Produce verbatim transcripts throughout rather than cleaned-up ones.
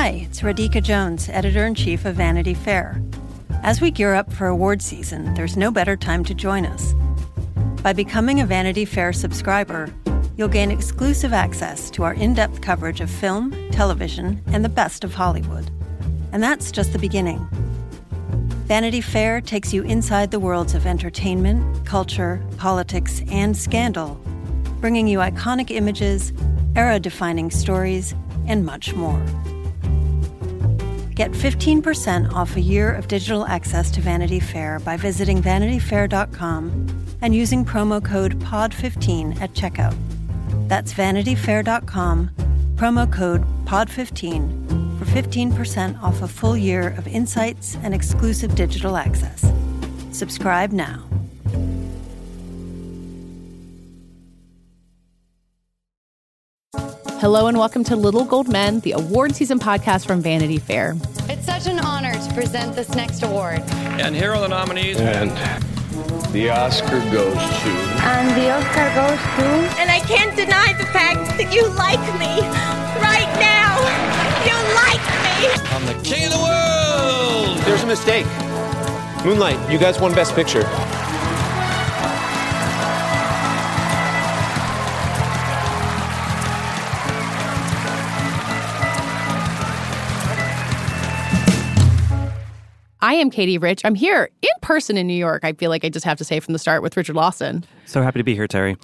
Hi, it's Radhika Jones, Editor-in-Chief of Vanity Fair. As we gear up for award season, there's no better time to join us. By becoming a Vanity Fair subscriber, you'll gain exclusive access to our in-depth coverage of film, television, and the best of Hollywood. And that's just the beginning. Vanity Fair takes you inside the worlds of entertainment, culture, politics, and scandal, bringing you iconic images, era-defining stories, and much more. Get fifteen percent off a year of digital access to Vanity Fair by visiting vanity fair dot com and using promo code P O D fifteen at checkout. That's vanity fair dot com, promo code P O D fifteen for fifteen percent off a full year of insights and exclusive digital access. Subscribe now. Hello and welcome to Little Gold Men, the award season podcast from Vanity Fair. It's such an honor to present this next award. And here are the nominees. And the Oscar goes to... And the Oscar goes to... And I can't deny the fact that you like me. Right now, you like me. I'm the king of the world. There's a mistake. Moonlight, you guys won Best Picture. I am Katie Rich. I'm here in person in New York. I feel like I just have to say from the start with Richard Lawson. So happy to be here, Terry.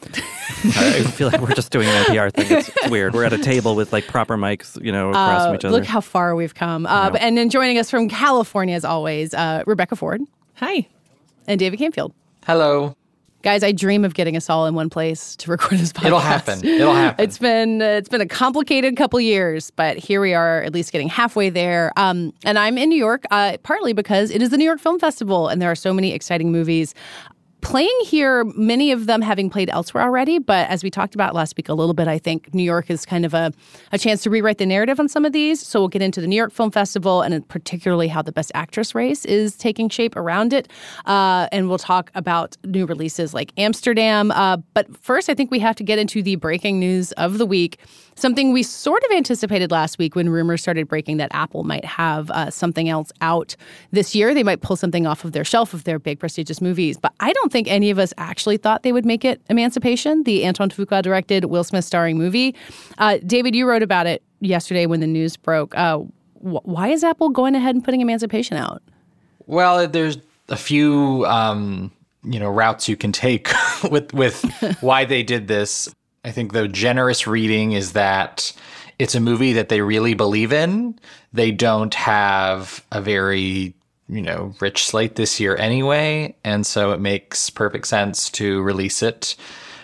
I feel like we're just doing an N P R thing. It's, it's weird. We're at a table with like proper mics, you know, across uh, from each other. Look how far we've come. Uh, No. And then joining us from California, as always, uh, Rebecca Ford. Hi. And David Canfield. Hello. Guys, I dream of getting us all in one place to record this podcast. It'll happen. It'll happen. It's been uh, it's been a complicated couple years, but here we are, at least getting halfway there. Um, and I'm in New York, uh, partly because it is the New York Film Festival, and there are so many exciting movies playing here, many of them having played elsewhere already. But as we talked about last week a little bit, I think New York is kind of a, a chance to rewrite the narrative on some of these. So we'll get into the New York Film Festival and particularly how the Best Actress race is taking shape around it. Uh, and we'll talk about new releases like Amsterdam. Uh, but first, I think we have to get into the breaking news of the week. Something we sort of anticipated last week when rumors started breaking that Apple might have uh, something else out this year. They might pull something off of their shelf of their big prestigious movies. But I don't think any of us actually thought they would make it Emancipation, the Antoine Fuqua-directed, Will Smith starring movie. Uh, David, you wrote about it yesterday when the news broke. Uh, wh- why is Apple going ahead and putting Emancipation out? Well, there's a few, um, you know, routes you can take with with why they did this. I think the generous reading is that it's a movie that they really believe in. They don't have a very, you know, rich slate this year anyway, and so it makes perfect sense to release it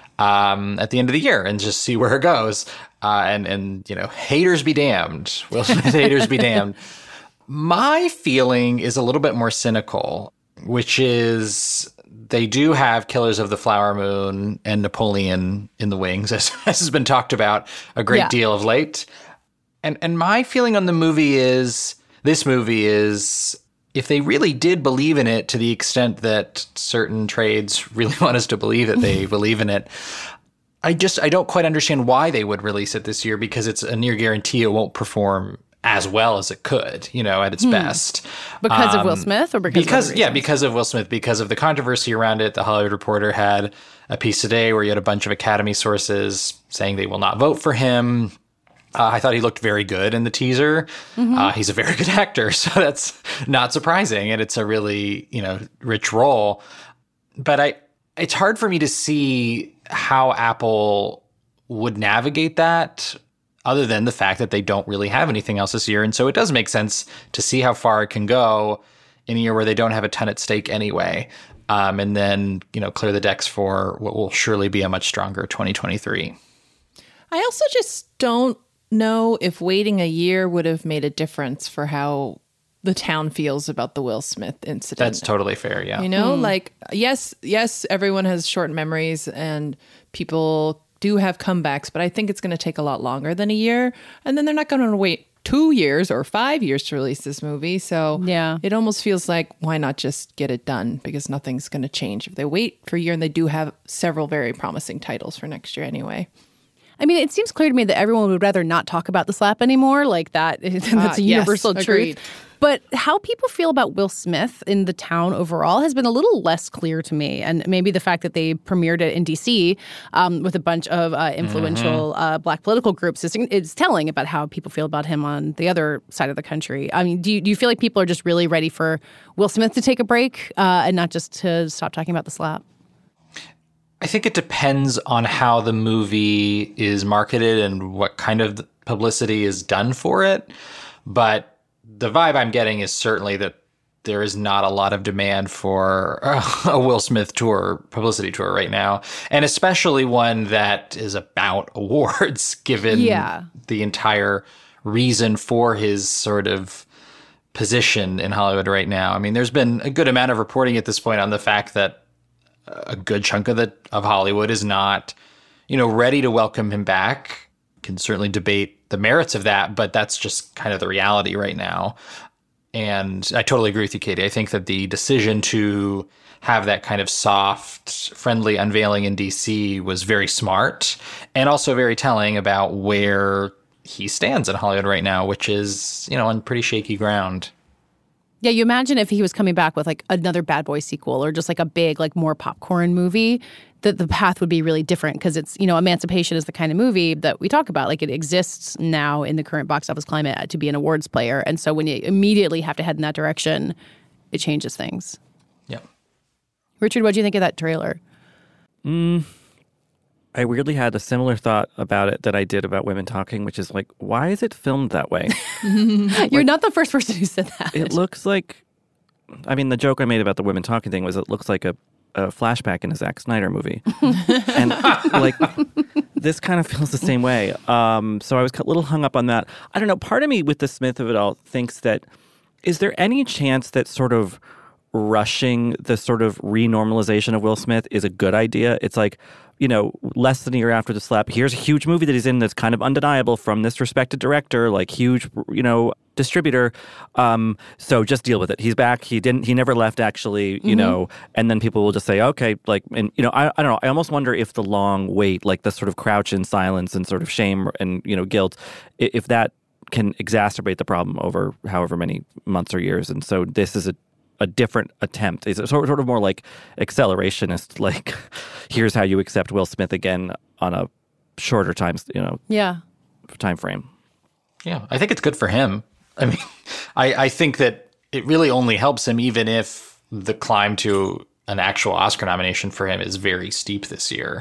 um, at the end of the year and just see where it goes. Uh, and, and, you know, haters be damned. Will Smith haters be damned. My feeling is a little bit more cynical, which is they do have Killers of the Flower Moon and Napoleon in the wings, as, as has been talked about a great Yeah. deal of late. And and my feeling on the movie is, this movie is, if they really did believe in it to the extent that certain trades really want us to believe that they believe in it, I just, I don't quite understand why they would release it this year, because it's a near guarantee it won't perform as well as it could, you know, at its hmm. best. Because um, of Will Smith or because, because of yeah, because of Will Smith, because of the controversy around it. The Hollywood Reporter had a piece today where you had a bunch of Academy sources saying they will not vote for him. Uh, I thought he looked very good in the teaser. Mm-hmm. Uh, he's a very good actor, so that's not surprising, and it's a really, you know, rich role. But I, it's hard for me to see how Apple would navigate that, other than the fact that they don't really have anything else this year. And so it does make sense to see how far it can go in a year where they don't have a ton at stake anyway. Um, and then, you know, clear the decks for what will surely be a much stronger twenty twenty-three. I also just don't know if waiting a year would have made a difference for how the town feels about the Will Smith incident. That's totally fair, yeah. You know, mm. like, yes, yes, everyone has short memories and people do have comebacks, but I think it's going to take a lot longer than a year. And then they're not going to wait two years or five years to release this movie. So yeah, it almost feels like, why not just get it done? Because nothing's going to change if they wait for a year, and they do have several very promising titles for next year anyway. I mean, it seems clear to me that everyone would rather not talk about the slap anymore. Like that, that's uh, a universal yes, truth. agreed. But how people feel about Will Smith in the town overall has been a little less clear to me. And maybe the fact that they premiered it in D C um, with a bunch of uh, influential mm-hmm. uh, Black political groups is, is telling about how people feel about him on the other side of the country. I mean, do you, do you feel like people are just really ready for Will Smith to take a break uh, and not just to stop talking about the slap? I think it depends on how the movie is marketed and what kind of publicity is done for it. But the vibe I'm getting is certainly that there is not a lot of demand for a Will Smith tour, publicity tour right now, and especially one that is about awards, given yeah. the entire reason for his sort of position in Hollywood right now. I mean, there's been a good amount of reporting at this point on the fact that a good chunk of the of Hollywood is not, you know, ready to welcome him back. Can certainly debate the merits of that, but that's just kind of the reality right now. And I totally agree with you, Katie. I think that the decision to have that kind of soft, friendly unveiling in D C was very smart and also very telling about where he stands in Hollywood right now, which is, you know, on pretty shaky ground. Yeah, you imagine if he was coming back with like another Bad Boy sequel or just like a big, like more popcorn movie, that the path would be really different because it's, you know, Emancipation is the kind of movie that we talk about. Like it exists now in the current box office climate to be an awards player. And so when you immediately have to head in that direction, it changes things. Yeah. Richard, what do you think of that trailer? Mm, I weirdly had a similar thought about it that I did about Women Talking, which is like, why is it filmed that way? You're like, not the first person who said that. It looks like, I mean, the joke I made about the Women Talking thing was it looks like a, a flashback in a Zack Snyder movie. And like, this kind of feels the same way. Um, so I was a little hung up on that. I don't know, part of me with the Smith of it all thinks that, is there any chance that sort of rushing the sort of renormalization of Will Smith is a good idea? It's like, you know, less than a year after the slap, here's a huge movie that he's in that's kind of undeniable from this respected director, like huge, you know, distributor. Um, so just deal with it. He's back. He didn't, he never left actually, you mm-hmm. know, and then people will just say, okay, like, and, you know, I, I don't know. I almost wonder if the long wait, like the sort of crouch in silence and sort of shame and, you know, guilt, if that can exacerbate the problem over however many months or years. And so this is a, a different attempt. It's sort sort of more like accelerationist, like here's how you accept Will Smith again on a shorter time, you know, yeah, time frame. Yeah, I think it's good for him. I mean, I, I think that it really only helps him even if the climb to an actual Oscar nomination for him is very steep this year.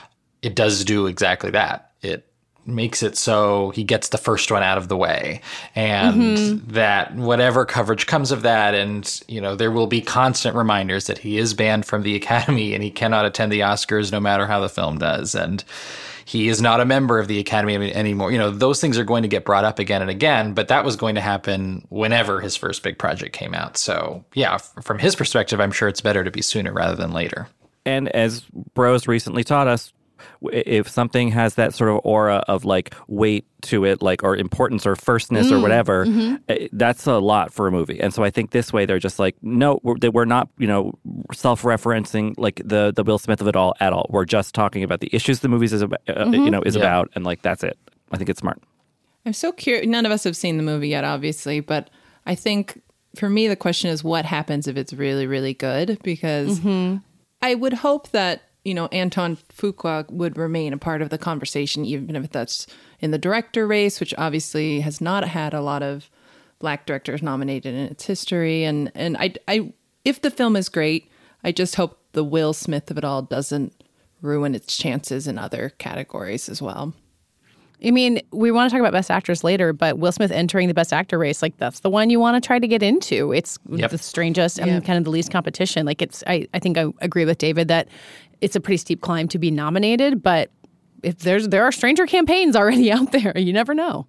It does do exactly that. It makes it so he gets the first one out of the way, and mm-hmm. that whatever coverage comes of that, and, you know, there will be constant reminders that he is banned from the Academy and he cannot attend the Oscars no matter how the film does. And he is not a member of the Academy anymore. You know, those things are going to get brought up again and again, but that was going to happen whenever his first big project came out. So yeah, f- from his perspective, I'm sure it's better to be sooner rather than later. And as Bros recently taught us, if something has that sort of aura of like weight to it, like, or importance or firstness mm, or whatever, mm-hmm. that's a lot for a movie. And so I think this way they're just like, no, we're, we're not, you know, self-referencing like the the Will Smith of it all at all. We're just talking about the issues the movies is about, uh, mm-hmm. you know, is yeah. about, and like that's it. I think it's smart. I'm so curious. None of us have seen the movie yet, obviously, but I think for me the question is what happens if it's really, really good? Because mm-hmm. I would hope that, you know, Anton Fuqua would remain a part of the conversation, even if that's in the director race, which obviously has not had a lot of Black directors nominated in its history. And and I, I, if the film is great, I just hope the Will Smith of it all doesn't ruin its chances in other categories as well. I mean, we want to talk about Best Actress later, but Will Smith entering the Best Actor race, like that's the one you want to try to get into. It's yep. the strangest and yep. kind of the least competition. Like it's, I, I think I agree with David that it's a pretty steep climb to be nominated, but if there's there are stranger campaigns already out there, you never know.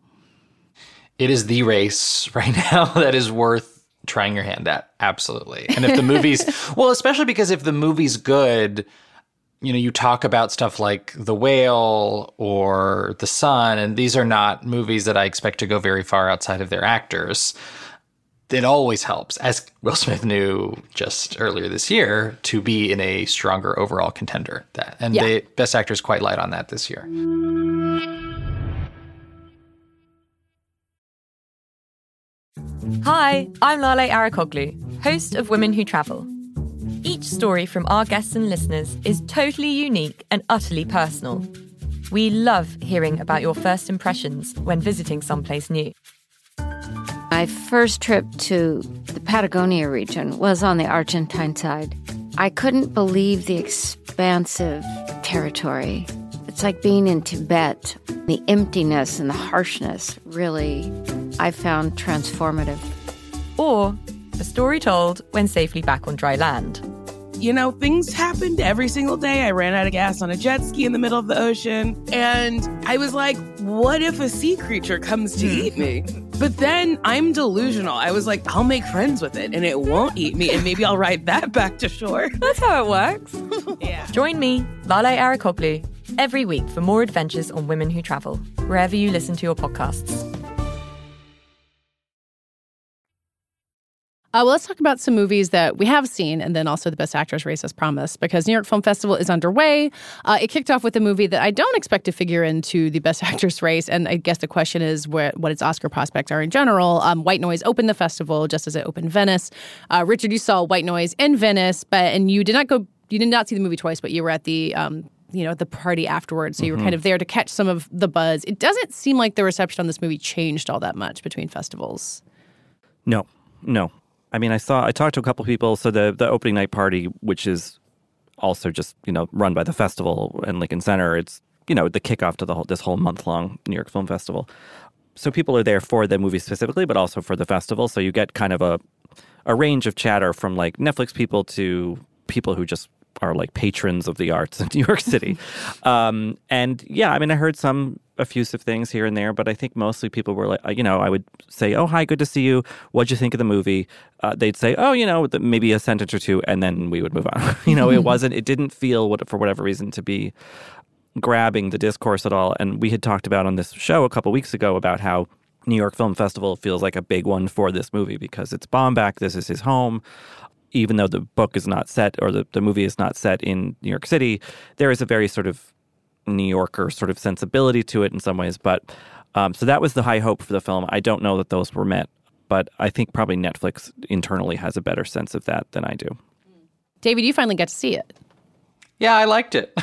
It is the race right now that is worth trying your hand at. Absolutely. And if the movie's, well, especially because if the movie's good, you know, you talk about stuff like The Whale or The Son, and these are not movies that I expect to go very far outside of their actors. it always helps, as Will Smith knew just earlier this year, to be in a stronger overall contender. That and Yeah. the Best Actor is quite light on that this year. Hi, I'm Lale Arakoglu, host of Women Who Travel. Each story from our guests and listeners is totally unique and utterly personal. We love hearing about your first impressions when visiting someplace new. My first trip to the Patagonia region was on the Argentine side. I couldn't believe the expansive territory. It's like being in Tibet. The emptiness and the harshness really, I found transformative. Or a story told when safely back on dry land. You know, things happened every single day. I ran out of gas on a jet ski in the middle of the ocean. And I was like, what if a sea creature comes to eat me? But then I'm delusional. I was like, I'll make friends with it and it won't eat me. And maybe I'll ride that back to shore. That's how it works. Yeah. Join me, Lale Arakoglu, every week for more adventures on Women Who Travel, wherever you listen to your podcasts. Uh, well, let's talk about some movies that we have seen and then also the Best Actress race as promised, because New York Film Festival is underway. Uh, it kicked off with a movie that I don't expect to figure into the Best Actress race, and I guess the question is what, what its Oscar prospects are in general. Um, White Noise opened the festival just as it opened Venice. Uh, Richard, you saw White Noise in Venice, but and you did not go, you did not see the movie twice, but you were at the um, you know, the party afterwards, so you were Mhm. kind of there to catch some of the buzz. It doesn't seem like the reception on this movie changed all that much between festivals. No, no. I mean, I saw, I talked to a couple people. So the, the opening night party, which is also just, you know, run by the festival and Lincoln Center, it's, you know, the kickoff to the whole, this whole month long New York Film Festival. So people are there for the movie specifically, but also for the festival. So you get kind of a, a range of chatter from like Netflix people to people who just are like patrons of the arts in New York City. um, and yeah, I mean, I heard some effusive things here and there, but I think mostly people were like, you know, I would say, oh, hi, good to see you. What'd you think of the movie? Uh, they'd say, oh, you know, maybe a sentence or two, and then we would move on. you know, it wasn't, it didn't feel, what for whatever reason, to be grabbing the discourse at all. And we had talked about on this show a couple weeks ago about how New York Film Festival feels like a big one for this movie because it's Baumbach. This is his home. Even though the book is not set or the, the movie is not set in New York City, there is a very sort of New Yorker sort of sensibility to it in some ways. But um, so that was the high hope for the film. I don't know that those were met, but I think probably Netflix internally has a better sense of that than I do. David, you finally got to see it. Yeah, I liked it.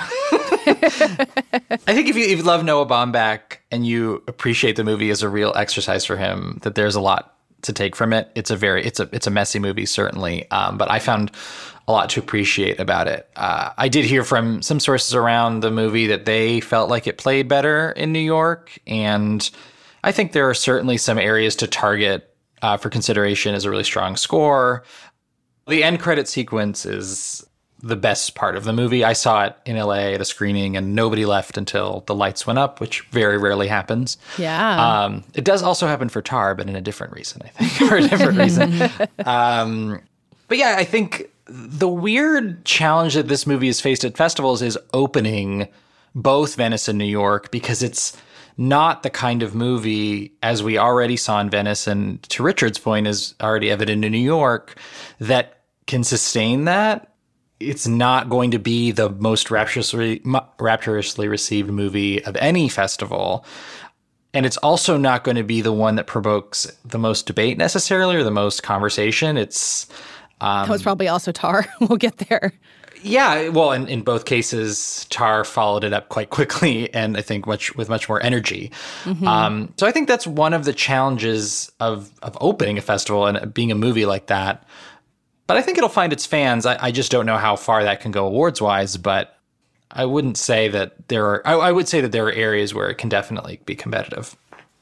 I think if you, if you love Noah Baumbach and you appreciate the movie as a real exercise for him, that there's a lot to take from it. It's a very, it's a, it's a messy movie, certainly. Um, but I found a lot to appreciate about it. Uh, I did hear from some sources around the movie that they felt like it played better in New York. And I think there are certainly some areas to target uh, for consideration as a really strong score. The end credit sequence is the best part of the movie. I saw it in L A at a screening and nobody left until the lights went up, which very rarely happens. Yeah. Um, it does also happen for Tar, but in a different reason, I think, for a different reason. Um, but yeah, I think the weird challenge that this movie has faced at festivals is opening both Venice and New York, because it's not the kind of movie, as we already saw in Venice, and to Richard's point is already evident in New York, that can sustain that. It's not going to be the most rapturously, rapturously received movie of any festival. And it's also not going to be the one that provokes the most debate necessarily or the most conversation. It's um, that was probably also Tar. We'll get there. Yeah, well, in, in both cases, Tar followed it up quite quickly and I think much with much more energy. Mm-hmm. Um, so I think that's one of the challenges of, of opening a festival and being a movie like that. But I think it'll find its fans. I, I just don't know how far that can go awards-wise, but I wouldn't say that there are... I, I would say that there are areas where it can definitely be competitive.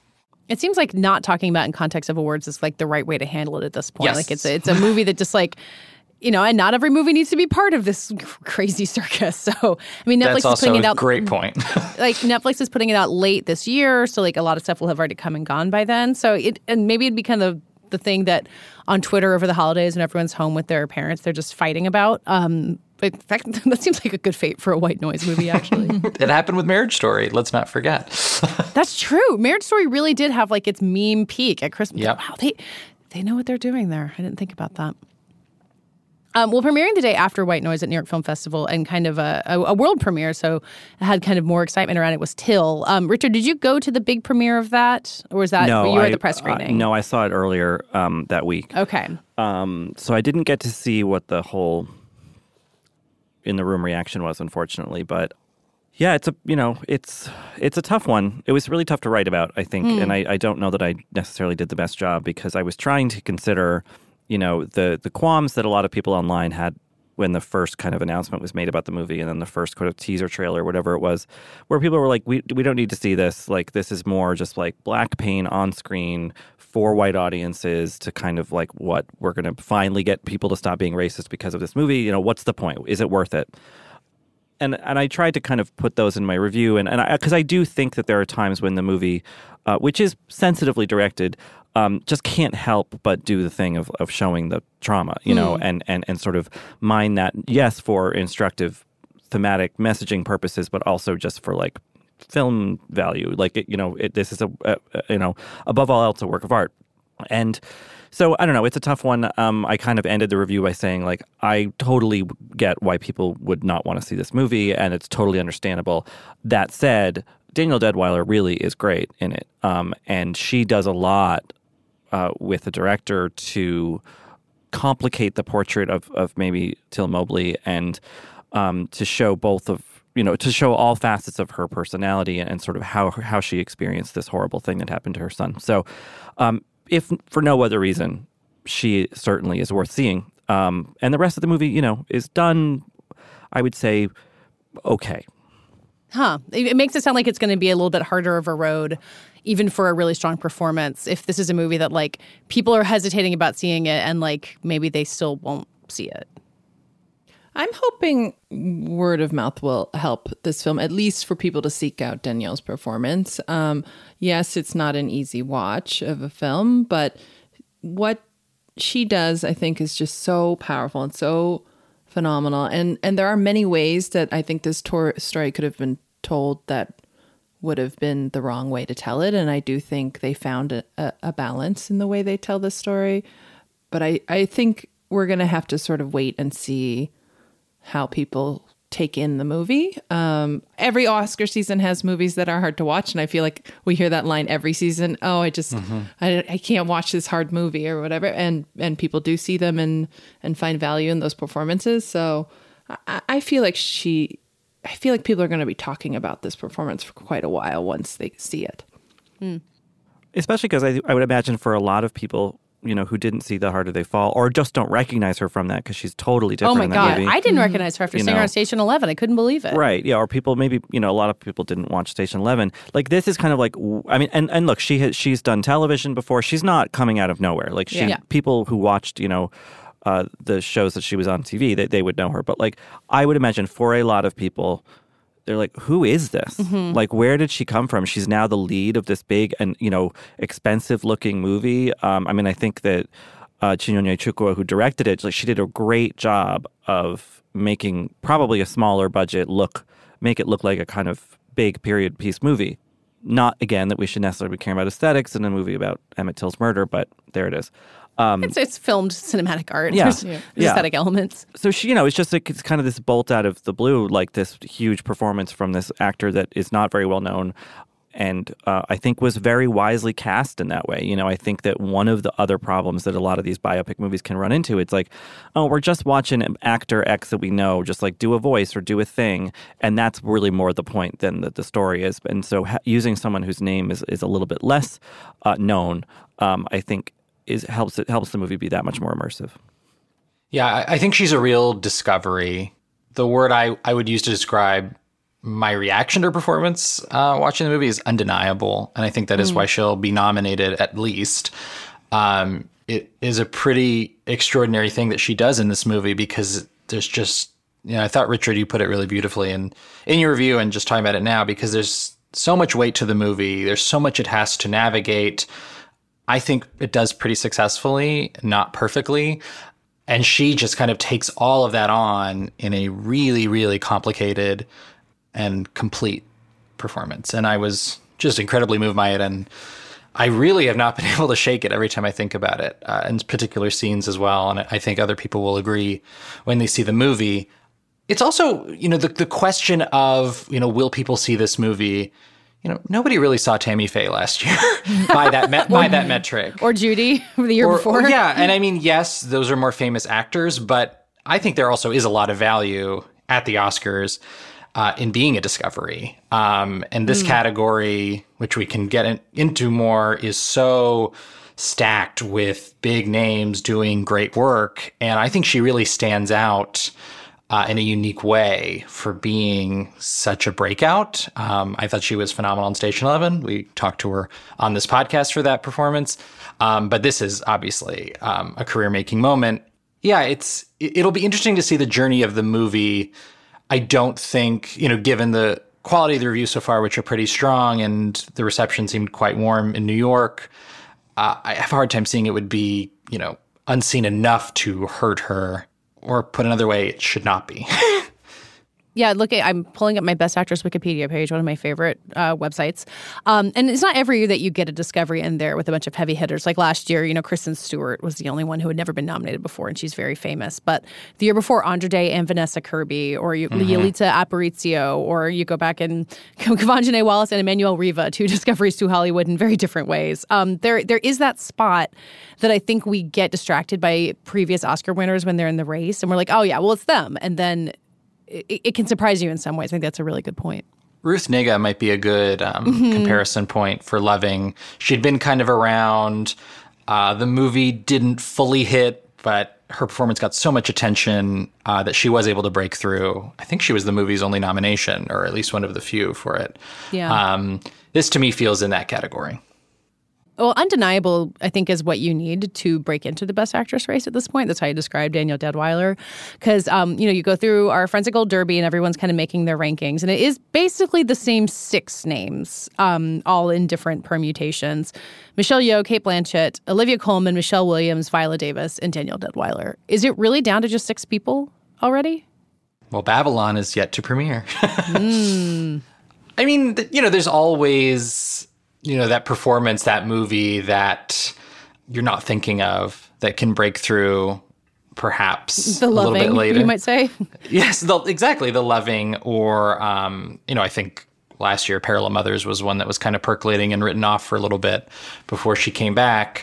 It seems like not talking about in context of awards is like the right way to handle it at this point. Yes. Like it's a, it's a movie that just like, you know, and not every movie needs to be part of this crazy circus. So, I mean, Netflix That's is also putting it a out... great point. like Netflix is putting it out late this year, so like a lot of stuff will have already come and gone by then. So it and maybe it'd be kind of the thing that on Twitter over the holidays when everyone's home with their parents, they're just fighting about. Um, but in fact, that seems like a good fate for a White Noise movie, actually. It happened with Marriage Story. Let's not forget. That's true. Marriage Story really did have like its meme peak at Christmas. Yep. Wow, they They know what they're doing there. I didn't think about that. Um, well, premiering the day after White Noise at New York Film Festival and kind of a, a, a world premiere, so it had kind of more excitement around it, was Till. Um, Richard, did you go to the big premiere of that? Or was that, no, you were I, at the press screening? Uh, no, I saw it earlier um, that week. Okay. Um, so I didn't get to see what the whole in-the-room reaction was, unfortunately. But yeah, it's a, you know, it's it's a tough one. It was really tough to write about, I think. Mm. And I, I don't know that I necessarily did the best job because I was trying to consider... you know, the the qualms that a lot of people online had when the first kind of announcement was made about the movie and then the first kind of teaser trailer, whatever it was, where people were like, we we don't need to see this. Like, this is more just like black pain on screen for white audiences to kind of like, what, we're going to finally get people to stop being racist because of this movie. You know, what's the point? Is it worth it? And and I tried to kind of put those in my review. And and because I, I do think that there are times when the movie, uh, which is sensitively directed, Um, just can't help but do the thing of, of showing the trauma, you know, mm. and, and, and sort of mine that, yes, for instructive thematic messaging purposes, but also just for like film value. Like, it, you know, it, this is a, a, you know, above all else, a work of art. And so, I don't know, it's a tough one. Um, I kind of ended the review by saying, like, I totally get why people would not want to see this movie, and it's totally understandable. That said, Danielle Deadwyler really is great in it. Um, and she does a lot Uh, with the director to complicate the portrait of, of maybe Till Mobley and um, to show both of, you know, to show all facets of her personality and, and sort of how how she experienced this horrible thing that happened to her son. So um, if for no other reason, she certainly is worth seeing. Um, and the rest of the movie, you know, is done, I would say, okay. Huh. It makes it sound like it's going to be a little bit harder of a road, even for a really strong performance, if this is a movie that, like, people are hesitating about seeing it and, like, maybe they still won't see it. I'm hoping word of mouth will help this film, at least for people to seek out Danielle's performance. Um, yes, it's not an easy watch of a film, but what she does, I think, is just so powerful and so phenomenal. And and there are many ways that I think this tor- story could have been told that would have been the wrong way to tell it. And I do think they found a, a, a balance in the way they tell this story. But I, I think we're going to have to sort of wait and see how people take in the movie. Um, every Oscar season has movies that are hard to watch. And I feel like we hear that line every season. Oh, I just, mm-hmm. I, I can't watch this hard movie or whatever. And and people do see them and, and find value in those performances. So I, I feel like she... I feel like people are going to be talking about this performance for quite a while once they see it. Mm. Especially because I, I would imagine for a lot of people, you know, who didn't see The Harder They Fall or just don't recognize her from that because she's totally different oh my in that God. movie. I didn't recognize her after you seeing know. her on Station eleven. I couldn't believe it. Right. Yeah. Or people maybe, you know, a lot of people didn't watch Station eleven. Like, this is kind of like, I mean, and, and look, she has, she's done television before. She's not coming out of nowhere. Like, she, yeah. people who watched, you know, uh, the shows that she was on T V, they, they would know her. But, like, I would imagine for a lot of people, they're like, who is this? Mm-hmm. Like, where did she come from? She's now the lead of this big and, you know, expensive-looking movie. Um, I mean, I think that uh, Chinyonye Chukwu, who directed it, like, she did a great job of making probably a smaller budget look, make it look like a kind of big period piece movie. Not, again, that we should necessarily be caring about aesthetics in a movie about Emmett Till's murder, but there it is. Um, it's, it's filmed cinematic art. Yeah. There's, yeah. there's aesthetic elements. So, she, you know, it's just like, it's kind of this bolt out of the blue, like this huge performance from this actor that is not very well known and uh, I think was very wisely cast in that way. You know, I think that one of the other problems that a lot of these biopic movies can run into, it's like, oh, we're just watching actor X that we know, just like do a voice or do a thing. And that's really more the point than that the story is. And so ha- using someone whose name is, is a little bit less uh, known, um, I think, is helps it helps the movie be that much more immersive. Yeah, I, I think she's a real discovery. The word I, I would use to describe my reaction to her performance uh, watching the movie is undeniable. And I think that is mm. why she'll be nominated at least. Um, it is a pretty extraordinary thing that she does in this movie because there's just, you know, I thought, Richard, you put it really beautifully in, in your review and just talking about it now, because there's so much weight to the movie. There's so much it has to navigate. I think it does pretty successfully, not perfectly. And she just kind of takes all of that on in a really, really complicated and complete performance. And I was just incredibly moved by it. And I really have not been able to shake it every time I think about it, uh, and particular scenes as well. And I think other people will agree when they see the movie. It's also, you know, the, the question of, you know, will people see this movie? You know, nobody really saw Tammy Faye last year by that me- by that metric. Or Judy the year or, before. Or, yeah, and I mean, yes, those are more famous actors, but I think there also is a lot of value at the Oscars uh, in being a discovery. Um, and this mm. category, which we can get in, into more, is so stacked with big names doing great work. And I think she really stands out Uh, in a unique way for being such a breakout. Um, I thought she was phenomenal in Station Eleven. We talked to her on this podcast for that performance. Um, but this is obviously um, a career-making moment. Yeah, it's it'll be interesting to see the journey of the movie. I don't think, you know, given the quality of the reviews so far, which are pretty strong, and the reception seemed quite warm in New York, uh, I have a hard time seeing it would be, you know, unseen enough to hurt her. Or put another way, it should not be. Yeah, look, I'm pulling up my Best Actress Wikipedia page, one of my favorite uh, websites. Um, and it's not every year that you get a discovery in there with a bunch of heavy hitters. Like last year, you know, Kristen Stewart was the only one who had never been nominated before, and she's very famous. But the year before, Andra Day and Vanessa Kirby, or you, mm-hmm. Yalitza Aparicio, or you go back and Kavanjane Wallace and Emmanuel Riva, two discoveries to Hollywood in very different ways. Um, there, there is that spot that I think we get distracted by previous Oscar winners when they're in the race, and we're like, oh yeah, well, it's them. And then It, it can surprise you in some ways. I think that's a really good point. Ruth Negga might be a good um, mm-hmm. comparison point for Loving. She'd been kind of around. Uh, the movie didn't fully hit, but her performance got so much attention uh, that she was able to break through. I think she was the movie's only nomination, or at least one of the few for it. Yeah. Um, this, to me, feels in that category. Well, Undeniable, I think, is what you need to break into the Best Actress race at this point. That's how you describe Danielle Deadwyler. Because, um, you know, you go through our Forensic Gold Derby and everyone's kind of making their rankings. And it is basically the same six names, um, all in different permutations. Michelle Yeoh, Cate Blanchett, Olivia Colman, Michelle Williams, Viola Davis, and Danielle Deadwyler. Is it really down to just six people already? Well, Babylon is yet to premiere. mm. I mean, you know, there's always, you know, that performance, that movie that you're not thinking of that can break through perhaps the a Loving, little bit later. You might say. Yes, the, exactly. The Loving, or, um, you know, I think last year Parallel Mothers was one that was kind of percolating and written off for a little bit before she came back.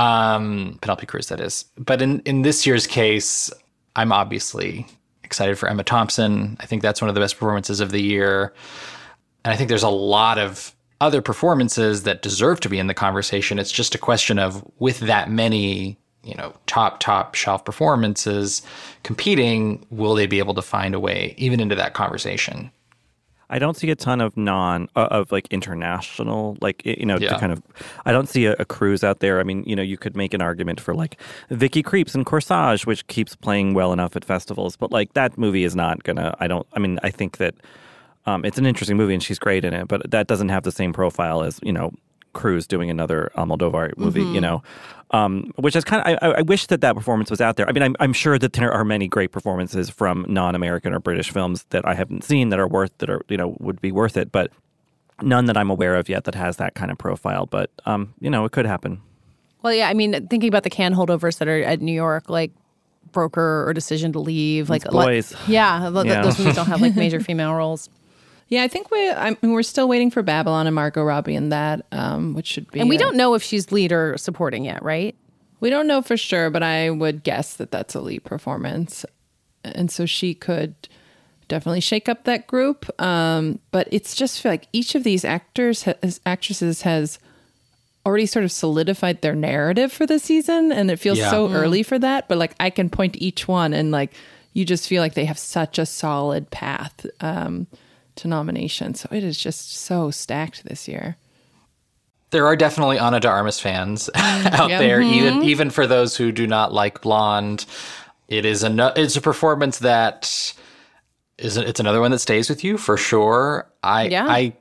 Um, Penelope Cruz, that is. But in, in this year's case, I'm obviously excited for Emma Thompson. I think that's one of the best performances of the year. And I think there's a lot of other performances that deserve to be in the conversation. It's just a question of, with that many, you know, top, top shelf performances competing, will they be able to find a way even into that conversation? I don't see a ton of non uh, of like international, like, you know, Yeah. to kind of, I don't see a, a cruise out there. I mean, you know, you could make an argument for like Vicky Creeps and Corsage, which keeps playing well enough at festivals, but like that movie is not gonna, I don't, I mean, I think that um, it's an interesting movie and she's great in it, but that doesn't have the same profile as, you know, Cruz doing another Almodovar movie, Mm-hmm. you know, um, which is kind of, I, I wish that that performance was out there. I mean, I'm, I'm sure that there are many great performances from non-American or British films that I haven't seen that are worth, that are, you know, would be worth it, but none that I'm aware of yet that has that kind of profile. But, um, you know, it could happen. Well, yeah, I mean, thinking about the can holdovers that are at New York, like Broker or Decision to Leave, like It's boys. Like, yeah, th- Yeah. those movies don't have like major female roles. Yeah, I think we. I mean, we're still waiting for Babylon and Margot Robbie in that, um, which should be. And we a- don't know if she's lead or supporting yet, right? We don't know for sure, but I would guess that that's a lead performance, and so she could definitely shake up that group. Um, but it's just feel like each of these actors, has, actresses, has already sort of solidified their narrative for the season, and it feels Yeah. so Mm. early for that. But like, I can point to each one, and like, you just feel like they have such a solid path um, to nomination. So it is just so stacked this year. There are definitely Ana de Armas fans out Yep. there, Mhm. even even for those who do not like Blonde. It is a it's a performance that is a, it's another one that stays with you for sure. I Yeah. I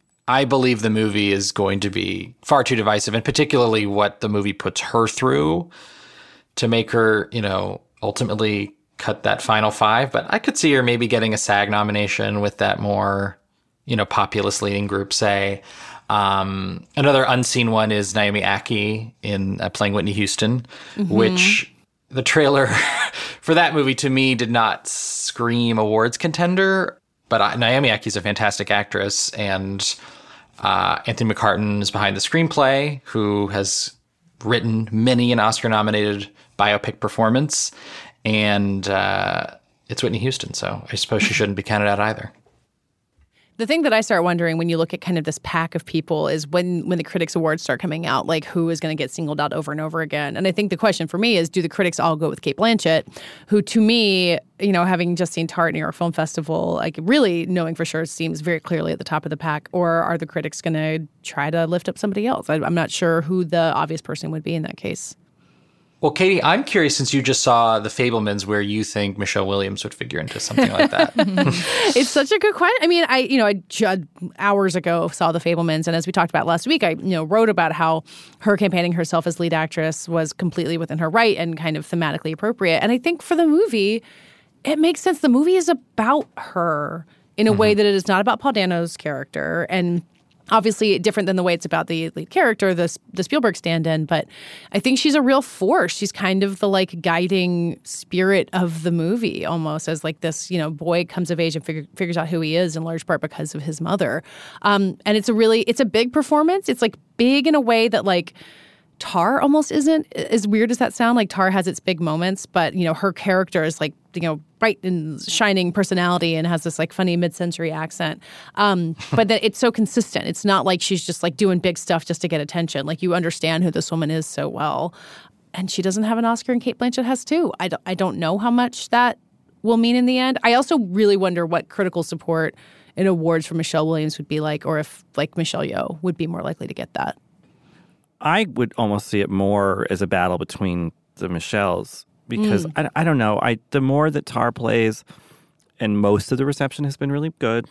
I believe the movie is going to be far too divisive, and particularly what the movie puts her through to make her, you know, ultimately cut that final five. But I could see her maybe getting a SAG nomination with that more, you know, populist leading group, say. Um, another unseen one is Naomi Ackie in uh, playing Whitney Houston, Mm-hmm. which the trailer for that movie to me did not scream awards contender. But I, Naomi Ackie is a fantastic actress, and uh, Anthony McCartan is behind the screenplay, who has written many an Oscar-nominated biopic performance, and uh, it's Whitney Houston, so I suppose she shouldn't be counted out either. The thing that I start wondering when you look at kind of this pack of people is when when the Critics Awards start coming out, like who is going to get singled out over and over again. And I think the question for me is, do the critics all go with Cate Blanchett, who to me, you know, having just seen Tar at New York Film Festival, like really knowing for sure seems very clearly at the top of the pack, or are the critics going to try to lift up somebody else? I, I'm not sure who the obvious person would be in that case. Well, Katie, I'm curious, since you just saw The Fabelmans, where you think Michelle Williams would figure into something like that. It's such a good question. I mean, I, you know, I just hours ago saw The Fabelmans, and as we talked about last week, I, you know, wrote about how her campaigning herself as lead actress was completely within her right and kind of thematically appropriate. And I think for the movie, it makes sense. The movie is about her in a mm-hmm. way that it is not about Paul Dano's character, and obviously different than the way it's about the lead character, the, the Spielberg stand-in, but I think she's a real force. She's kind of the like guiding spirit of the movie, almost, as like this, you know, boy comes of age and figure, figures out who he is in large part because of his mother. Um, and it's a really, it's a big performance. It's like big in a way that like Tar almost isn't, as weird as that sound. Like Tar has its big moments, but you know, her character is like, you know, bright and shining personality and has this like funny mid-century accent. Um, but that it's so consistent. It's not like she's just like doing big stuff just to get attention. Like you understand who this woman is so well. And she doesn't have an Oscar, and Cate Blanchett has too. I don't, I don't know how much that will mean in the end. I also really wonder what critical support in awards for Michelle Williams would be like, or if like Michelle Yeoh would be more likely to get that. I would almost see it more as a battle between the Michelles, because mm. I, I don't know. I the more that Tar plays, and most of the reception has been really good,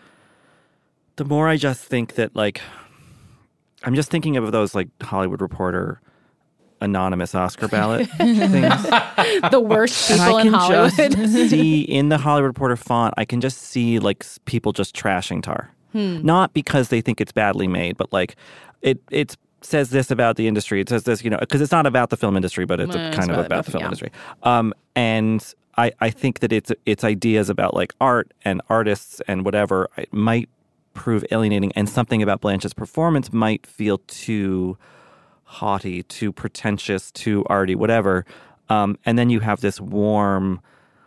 the more I just think that, like, I'm just thinking of those, like, Hollywood Reporter anonymous Oscar ballot things. The worst people in Hollywood. And I can just see, in the Hollywood Reporter font, I can just see, like, people just trashing Tar. Hmm. Not because they think it's badly made, but, like, it it's says this about the industry. It says this, you know, because it's not about the film industry, but it's, mm, a, kind it's of about, about the film yeah. industry. Um, and I, I think that it's its ideas about like art and artists and whatever it might prove alienating, and something about Blanchett's performance might feel too haughty, too pretentious, too arty, whatever. Um, and then you have this warm,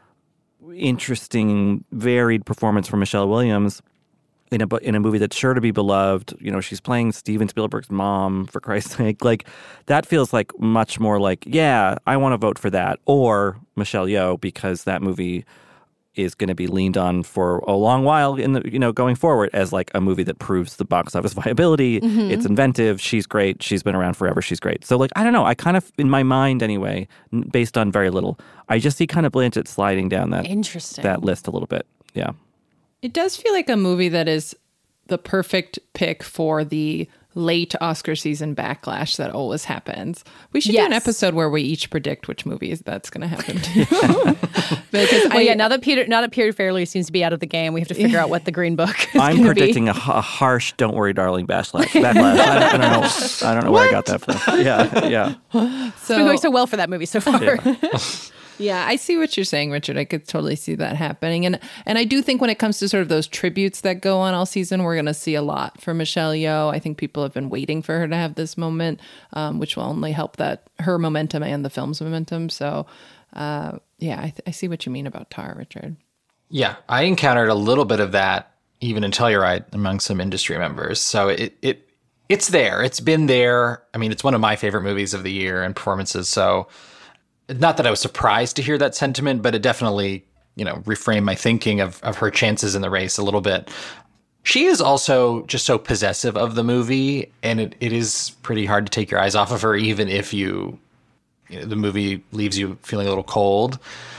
interesting, varied performance from Michelle Williams in a in a movie that's sure to be beloved. You know, she's playing Steven Spielberg's mom, for Christ's sake. Like, that feels like much more like, yeah, I want to vote for that. Or Michelle Yeoh, because that movie is going to be leaned on for a long while in the, you know, going forward as like a movie that proves the box office viability. Mm-hmm. It's inventive. She's great. She's been around forever. She's great. So like, I don't know. I kind of, in my mind anyway, based on very little, I just see kind of Blanchett sliding down that, Interesting. that list a little bit. Yeah. It does feel like a movie that is the perfect pick for the late Oscar season backlash that always happens. We should yes. do an episode where we each predict which movies that's going to happen to. Because well, I, yeah, now that Peter, now that Peter Farrelly seems to be out of the game, we have to figure out what the Green Book is. I'm predicting a, a harsh "Don't worry, darling" backlash. backlash. I, I don't know. I don't know where I got that from. Yeah, yeah. So, it's been going so well for that movie so far. Yeah. Yeah, I see what you're saying, Richard. I could totally see that happening. And and I do think when it comes to sort of those tributes that go on all season, we're going to see a lot for Michelle Yeoh. I think people have been waiting for her to have this moment, um, which will only help that her momentum and the film's momentum. So, uh, yeah, I, th- I see what you mean about Tar, Richard. Yeah, I encountered a little bit of that even in Telluride among some industry members. So it it it's there. It's been there. I mean, it's one of my favorite movies of the year and performances. So not that I was surprised to hear that sentiment, but it definitely, you know, reframed my thinking of, of her chances in the race a little bit. She is also just so possessive of the movie, and it, it is pretty hard to take your eyes off of her, even if you, you know, the movie leaves you feeling a little cold.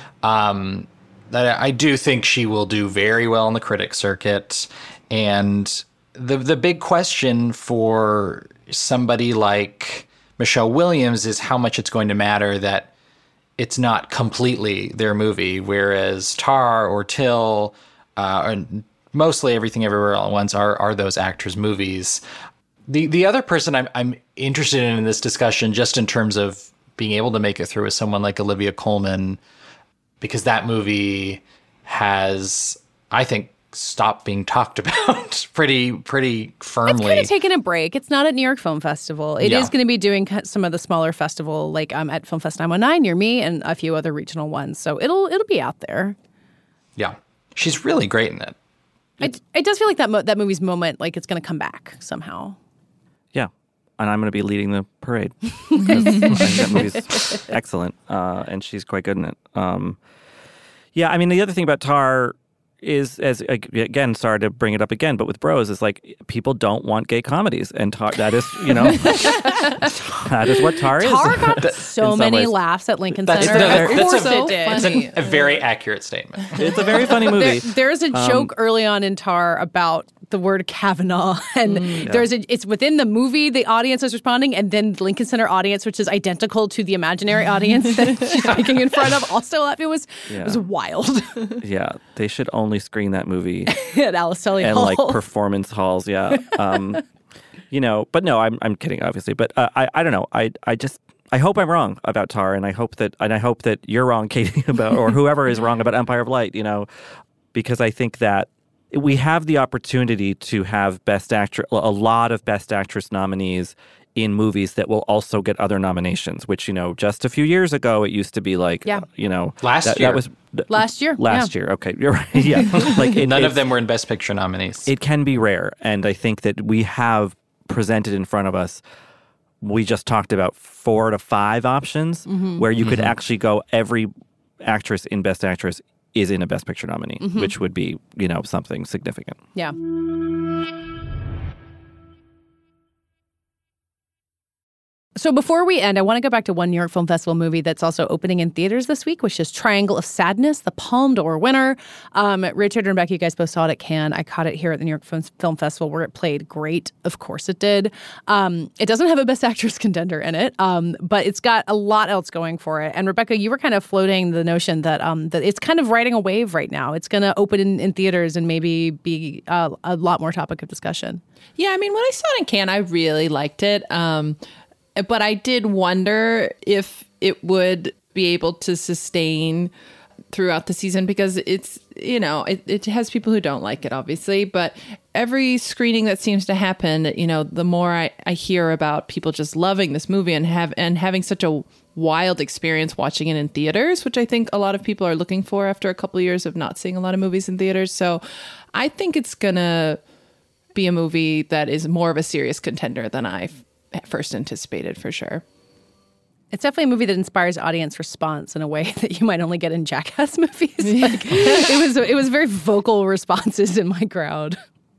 Um, that I do think she will do very well on the critic circuit. And the the big question for somebody like Michelle Williams is how much it's going to matter that it's not completely their movie, whereas Tar or Till, uh, and mostly Everything Everywhere All at Once are are those actors' movies. The the other person I'm I'm interested in in this discussion, just in terms of being able to make it through, is someone like Olivia Colman, because that movie has, I think, stopped being talked about pretty pretty firmly. It's kind of taken a break. It's not at New York Film Festival. It Yeah. is going to be doing some of the smaller festival, like um, at Film Fest nine one nine near me, and a few other regional ones. So it'll it'll be out there. Yeah, she's really great in it. It it does feel like that mo- that movie's moment, like it's going to come back somehow. Yeah. And I'm going to be leading the parade. 'Cause I think that movie's excellent, uh, and she's quite good in it. Um, yeah, I mean, the other thing about Tar is, as again, sorry to bring it up again, but with Bros, is like people don't want gay comedies, and Tar, that is, you know, that is what Tar is. Tar got so many ways. laughs at Lincoln That's, Center. that, of that's course a, it did. It's an, a very accurate statement. It's a very funny movie. There, there's a Um, joke early on in Tar about the word Kavanaugh, and Mm, there's a, it's within the movie the audience is responding, and then the Lincoln Center audience, which is identical to the imaginary audience that she's speaking in front of, also it was Yeah. it was wild. Yeah, they should only screen that movie At Alice Tully and Hall. like performance halls. Yeah, um, you know, but no, I'm I'm kidding, obviously. But uh, I I don't know. I I just. I hope I'm wrong about Tar, and I hope that and I hope that you're wrong, Katie, about or whoever is wrong about Empire of Light. You know, because I think that we have the opportunity to have best actress, a lot of best actress nominees in movies that will also get other nominations. Which, you know, just a few years ago, it used to be like, Yeah. you know, Last that, year. that was Last year, last yeah. year. Okay, you're right. Yeah, like it, None of it's- them were in Best Picture nominees. It can be rare, and I think that we have presented in front of us. We just talked about four to five options Mhm. where you could Mhm. actually go every actress in Best Actress is in a Best Picture nominee, Mhm. which would be, you know, something significant. Yeah. So before we end, I want to go back to one New York Film Festival movie that's also opening in theaters this week, which is Triangle of Sadness, the Palme d'Or winner. Um, Richard and Rebecca, you guys both saw it at Cannes. I caught it here at the New York Film Festival where it played great. Of course it did. Um, it doesn't have a Best Actress contender in it, um, but it's got a lot else going for it. And Rebecca, you were kind of floating the notion that um, that it's kind of riding a wave right now. It's going to open in, in theaters and maybe be uh, a lot more topic of discussion. Yeah, I mean, when I saw it in Cannes, I really liked it. Um, but I did wonder if it would be able to sustain throughout the season, because it's, you know, it, it has people who don't like it, obviously. But every screening that seems to happen, you know, the more I, I hear about people just loving this movie and have and having such a wild experience watching it in theaters, which I think a lot of people are looking for after a couple of years of not seeing a lot of movies in theaters. So I think it's going to be a movie that is more of a serious contender than I first anticipated, for sure. It's definitely a movie that inspires audience response in a way that you might only get in Jackass movies. Like, it was it was very vocal responses in my crowd.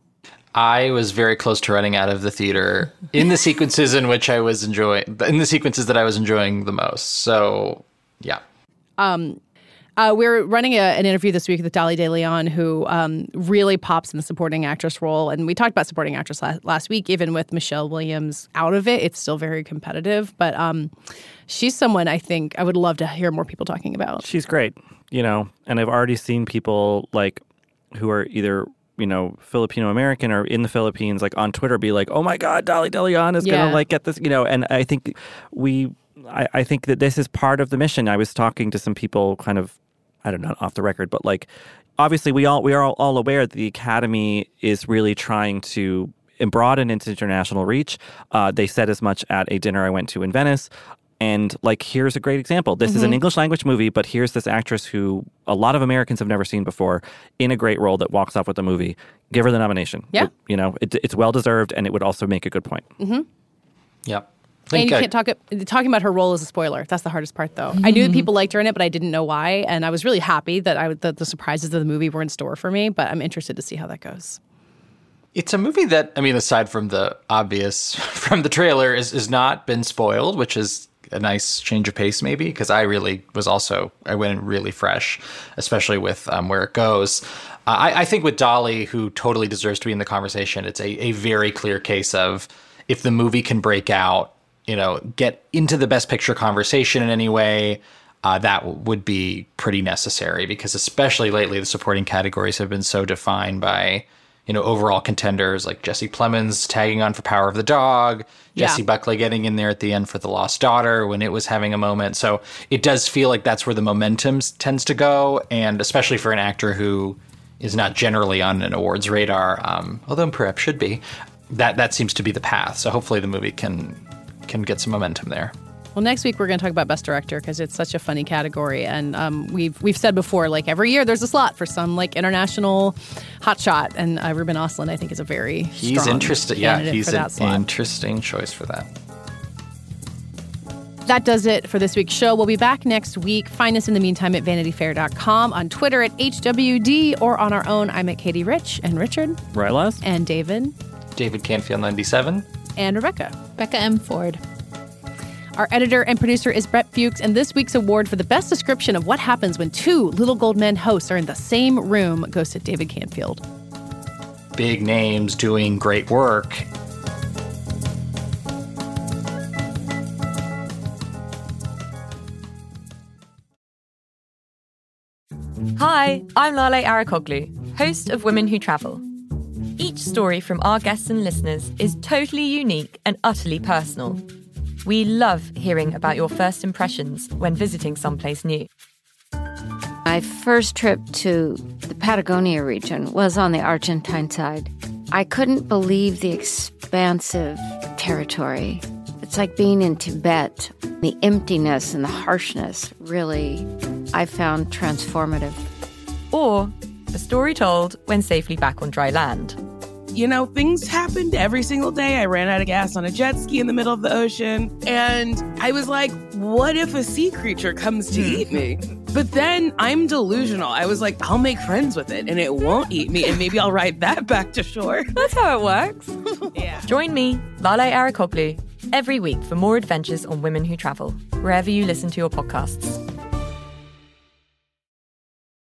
I was very close to running out of the theater in the sequences in which I was enjoying, in the sequences that I was enjoying the most. So, yeah. Um, uh, we're running a, an interview this week with Dolly De Leon, who um, really pops in the supporting actress role. And we talked about supporting actress last, last week. Even with Michelle Williams out of it, it's still very competitive. But um, she's someone I think I would love to hear more people talking about. She's great, you know, and I've already seen people like who are either, you know, Filipino American or in the Philippines, like on Twitter, be like, "Oh my God, Dolly De Leon is Yeah. gonna like get this," you know. And I think we, I, I think that this is part of the mission. I was talking to some people, kind of, I don't know, off the record, but like, obviously, we all we are all, all aware that the Academy is really trying to broaden its international reach. Uh, they said as much at a dinner I went to in Venice. And like, here's a great example. This mm-hmm. is an English language movie, but here's this actress who a lot of Americans have never seen before in a great role that walks off with the movie. Give her the nomination. Yeah. It, you know, it, it's well-deserved, and it would also make a good point. Mm-hmm. Yep. And you can't talk talking about her role as a spoiler. That's the hardest part, though. I knew that people liked her in it, but I didn't know why. And I was really happy that I that the surprises of the movie were in store for me. But I'm interested to see how that goes. It's a movie that, I mean, aside from the obvious from the trailer, is has not been spoiled, which is a nice change of pace, maybe, because I really was also, I went in really fresh, especially with um, where it goes. Uh, I, I think with Dolly, who totally deserves to be in the conversation, it's a, a very clear case of if the movie can break out, you know, get into the Best Picture conversation in any way, uh, that w- would be pretty necessary, because especially lately, the supporting categories have been so defined by, you know, overall contenders like Jesse Plemons tagging on for Power of the Dog, Yeah. Jessie Buckley getting in there at the end for The Lost Daughter when it was having a moment. So it does feel like that's where the momentum s- tends to go, and especially for an actor who is not generally on an awards radar, um, although perhaps should be, that that seems to be the path. So hopefully the movie can can get some momentum there. Well, next week we're going to talk about Best Director because it's such a funny category, and um, we've we've said before, like every year there's a slot for some like international hotshot, and uh, Ruben Östlund I think is a very He's strong interesting. Yeah, candidate he's for that an slot. interesting choice for that. That does it for this week's show. We'll be back next week. Find us in the meantime at vanity fair dot com, on Twitter at H W D, or on our own. I'm at Katie Rich, and Richard. Right, Les? And David. David Canfield, ninety-seven. And Rebecca. Becca M. Ford. Our editor and producer is Brett Fuchs, and this week's award for the best description of what happens when two Little Gold Men hosts are in the same room goes to David Canfield. Big names doing great work. Hi, I'm Lale Arikoglu, host of Women Who Travel. Each story from our guests and listeners is totally unique and utterly personal. We love hearing about your first impressions when visiting someplace new. My first trip to the Patagonia region was on the Argentine side. I couldn't believe the expansive territory. It's like being in Tibet. The emptiness and the harshness really, I found transformative. Or a story told when safely back on dry land. You know, things happened every single day. I ran out of gas on a jet ski in the middle of the ocean. And I was like, what if a sea creature comes to eat me? But then I'm delusional. I was like, I'll make friends with it and it won't eat me. And maybe I'll ride that back to shore. That's how it works. Yeah. Join me, Lale Arikoglu, every week for more adventures on Women Who Travel, wherever you listen to your podcasts.